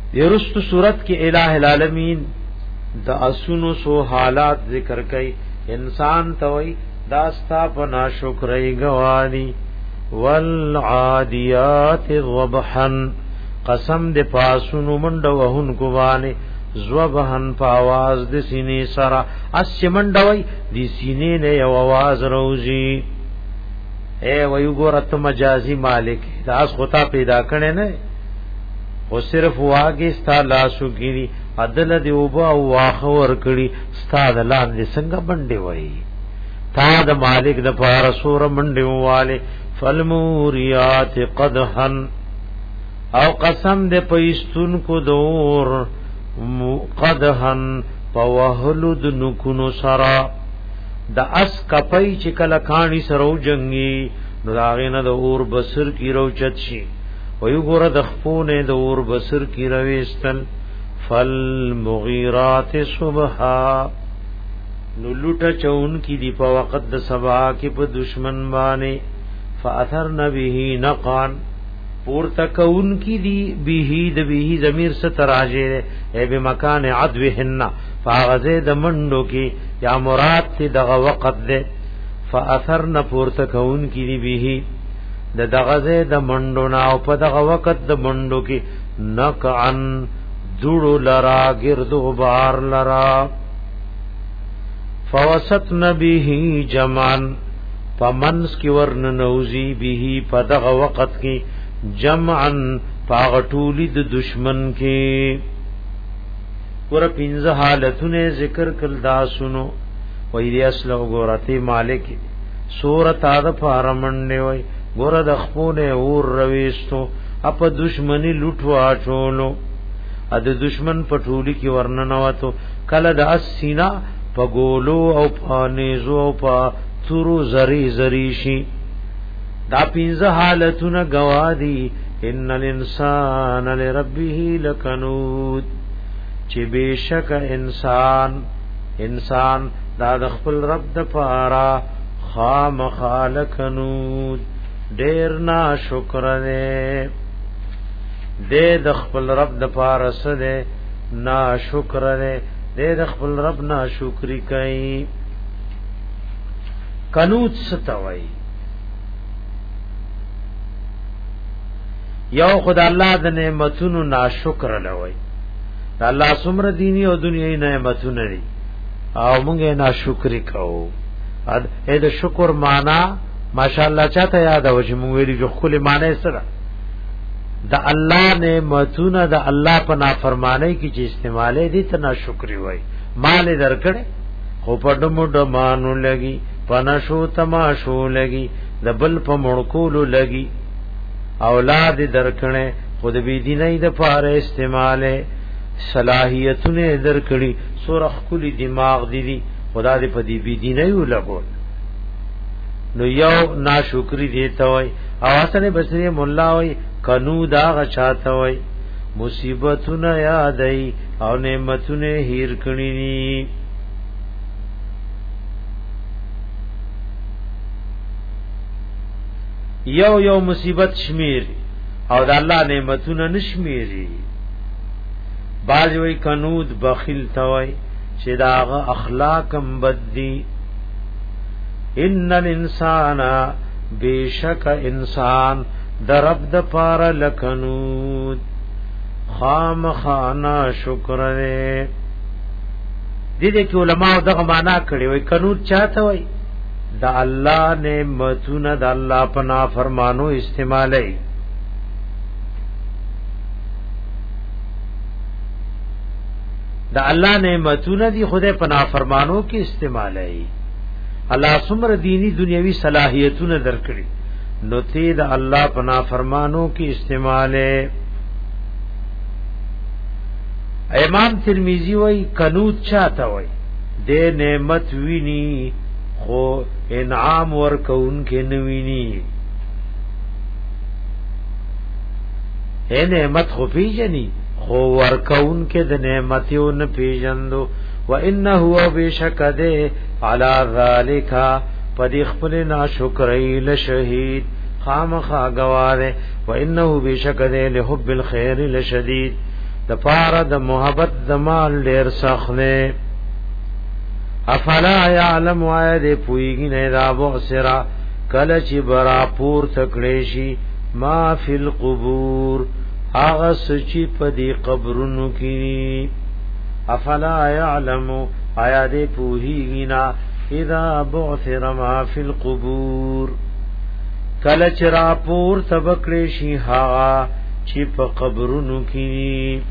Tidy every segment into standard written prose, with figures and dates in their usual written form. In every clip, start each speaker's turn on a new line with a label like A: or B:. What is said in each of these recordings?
A: درست صورت کې الٰه العالمین د اسونو سو حالات ذکر کړي. انسان توي داستا پنا شکرای گوانی والعادیات ضبحا قسم د پاسونو منډ وهن کوانی ضبحن پاواز د سینې سرا اس منډوي د سینې نه یو आवाज روزي. اے ویو ګورت مجازي مالک داس خطا پیدا کړي نه او صرف واګي ستا لاسو ګيري عدل دی وبا واخ ور کړي ستا د لاندې څنګه باندې وای تا د مالک د پار سور منډي واله فالموريات قدحن او قسم د پېستون کو دور قدحن پوهلود نکونو سرا د اس کپای چې کله کانی سرو جنگي نو داغینه د اور بسر کی روچت شي ویو ګور د خپونه د اور بسر کی رويستل فالمغیرات صبحا نو لوټه چون کی دی په وخت د سبا کې په دشمن باندې فاثرن به نقان پور تکون کی دی به د به ضمیر ستراجه ای به مکان عدوهن فغزه د منډو کی یا مراد تی دغه وخت ده فاثرن پور تکون کی دی به د دغه د منډو نا او په دغه وخت د منډو کی نقعن جوړو لرا گرد غبار لرا فوسطن به جمعن فمنس کی ورن نوزی به پدغ وقت کی جمعن پاغټولی د دشمن کی ور پینځه حالتونه ذکر کل دا سنو وې دې اصل وګورته مالک سورۃ اد فارمنه وې ګور د خپونه اور رويستو اپ دشمنی لوټوا چولو ا د دشمن پټولی کی ورننواتو کله د اسینا په ګولو او پانیزو او په تورو زری زری شي دا پینځه حالتونه گوادی ان الانسان لربه لکنود چې بشک انسان دا د خپل رب د پاره خام خالقنود ډیر نا شکر نه دے د خپل رب د پارس دے نا شکر دے د خپل رب نا شکری کئی. قنوت ستوي یو خدای الله د نعمتونو نا شکر لوي د الله سمر دینی او دنیوي نعمتونه دي او مونږه نا شکری کوو. اې د شکر معنا ماشاءالله چاته یاد او چې مونږ ویلي جو خپل معنی سره د الله نعمتونه د الله په نافرمانی کې چې استعمالې دي ته ناشکری وای. مال درکړې خو په دمو دمانو لګي پنشو تماشو لګي د بل په مړکولو لګي اولاد درکړې خود بی دیني د پاره استعماله صلاحیتونه درکړي سورخ کلی دماغ دي خدا دې په دې بی دیني ولګول نو یو ناشکری دیتا وای. او حسن بصری مولا وای کنو دا غچاته وای مصیبتونه یادای او نعمتونه هیر کړی ني. یو مصیبت شمیر او د الله نعمتونه نشمیري. باز وای کنود بخیل توای چې داغه اخلاقم بد دي. ان الانسان بیشک انسان در رب د پار لکنود خام خانا شکر دے. دې کې علماء دغه معنا کړي وای کنود چاته وای د الله نعمتونه د الله په نافرمانو استعمالي. د الله نعمتونه دي خدای په نافرمانو کې استعمالي. الله سمر دینی دنیوي صلاحیتونه درکړي نو تی د الله په نافرمانو کې استعماله. امام ترمذی وای کنوت چاته وای د نعمت ویني خو انعام ورکون کې نویني. نعمت خو پیژني خو ورکون کې د نعمتیو نه پیژندو. وانه هو بشکده علی ذالک پدې خپل ناشکرۍ لشهید خامخا گواره. وانه بشکده لحب الخير لشدید د پاره د محبت د مال ډیر سخت نه افلا يعلم وعد پویږي نه دا بوسرا کله چې برا پور تکړې شي ما فی القبور هغه سچې په دې قبرونو کې افلا يعلم آیا دې پویږي نه اذا بعثر ما فی القبور کله چې را پور تبکړې شي هغه چې په قبرونو کې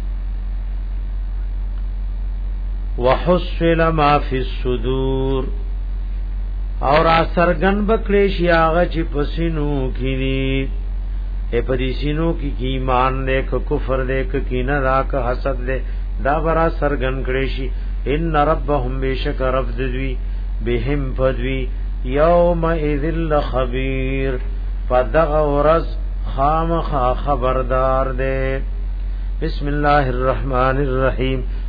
A: وحصل ما فی الصدور اور سرګن بکړې شي هغه چې پسینو کې اے پدې سینو کې ایمان دې ک کفر دې ک کینه راک حسد دې دا برا سرګن کړې شي ان ربهم بشک رب ذوی بهم فدوی یوم اذل خبیر فدغ ورز خامخ خبردار دے بسم اللہ الرحمن الرحیم